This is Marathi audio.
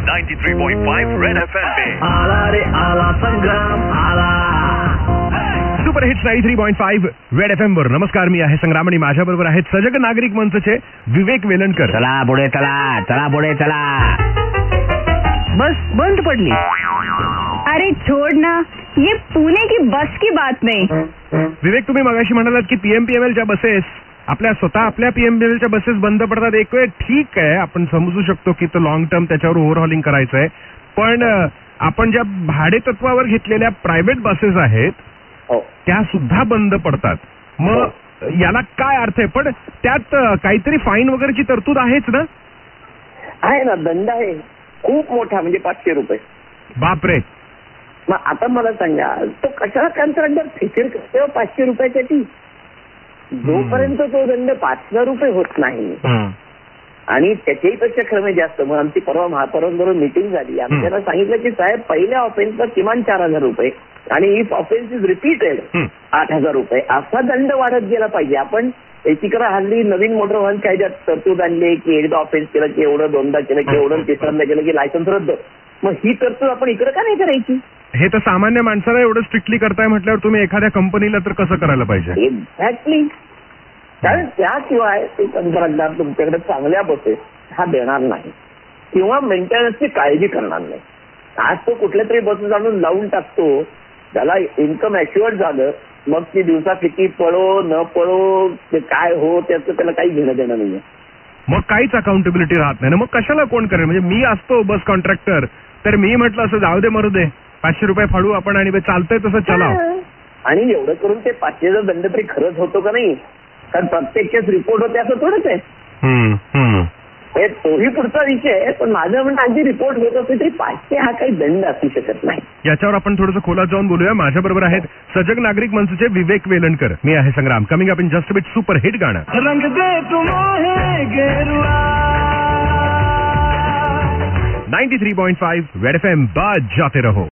93.5 रेड FM पे आला रे आला संग्राम आला. सुपर हिट्स 93.5 रेड FM वर. नमस्कार, मी आहे संग्राम आणि माझ्या बरोबर आहेत सजग नागरिक मंचचे विवेक वेलणकर. चला पुढे चला, चला पुढे चला. बस बंद पडली. अरे छोड़ ना, ये पुणे की बस की बात नहीं. विवेक, तुम्ही मगाशी म्हणालात की पीएमपीएमएलच्या बसेस आपल्या पीएमपीएमएलच्या बसेस बंद पडतात. एक वेळ ठीक आहे, आपण समजू शकतो की तो लॉंग टर्म त्याच्यावर ओव्हरहॉलिंग करायचं आहे, पण आपण ज्या भाडे तत्वावर घेतलेल्या प्रायव्हेट बसेस आहेत त्या सुद्धा बंद पडतात. मग याला काय अर्थ आहे? पण त्यात काहीतरी फाईन वगैरेची तरतूद आहेच ना? आहे ना, दंड आहे खूप मोठा, म्हणजे 500 रुपये. बापरे. मग आता मला सांगा, तो कशाला कंत्राटदार फिकीर करतो 500 रुपयासाठी? जोपर्यंत तो दंड 5,000 रुपये होत नाही आणि त्याच्याही पेक्षा खरं म्हणजे जास्त. मग आमची परवा महापौरांबरोबर मिटिंग झाली. आम्ही त्यांना सांगितलं की साहेब, पहिल्या ऑफेन्सला किमान 4,000 रुपये आणि इफ ऑफेन्स इज रिपीटेड 8,000 रुपये असा दंड वाढत गेला पाहिजे. आपण एकीकडे हल्ली नवीन मोटर वाहन कायद्यात तरतूद आणली की एकदा ऑफेन्स केलं की एवढं, दोनदा केलं की एवढं, तिसऱ्यांदा केलं की लायसन्स रद्द. मग ही तरतूद आपण इकडे का नाही करायची? हे तर सामान्य माणसाला एवढं स्ट्रिक्टली करताय म्हटल्यावर तुम्ही एखाद्या कंपनीला तर कसं करायला पाहिजे? एक्झॅक्टली. कारण त्याशिवाय ते कंत्राटदार तुमच्याकडे चांगल्या बसेस हा देणार नाही किंवा मेंटेनन्सची काळजी करणार नाही. आज तो कुठल्या तरी बसेस आणून लावून टाकतो, त्याला इन्कम ॲश्युअर्ड झालं, मग ती दिवसा किती पळो न पळो ते काय हो त्याचं त्याला काही घेणं देणं नाहीये. मग काहीच अकाउंटेबिलिटी राहत नाही ना. मग कशाला कोण करेल? म्हणजे मी असतो बस कॉन्ट्रॅक्टर तर मी म्हटलं असं, जाऊ दे मरू दे, 500 रुपये फाडू आपण आणि चालतंय तसं चलाव. आणि एवढं करून ते 500चा दंड तरी खरंच होतो का नाही? कारण प्रत्येक केस रिपोर्ट होते असं थोडंच आहे. तोही पुढचा विषय आहे, पण माझं म्हणणं अगदी रिपोर्ट होत असेल तरी 500 हा काही दंड असू शकत नाही. याच्यावर आपण थोडंसं खोलात जाऊन बोलूया. माझ्या बरोबर आहेत सजग नागरिक मंचचे विवेक वेलणकर. मी आहे Sangram. Coming up in just bit super hit गाणं. रंग दे तुम्हें गेरुआ. 93.5 रेड FM बजाते रहो.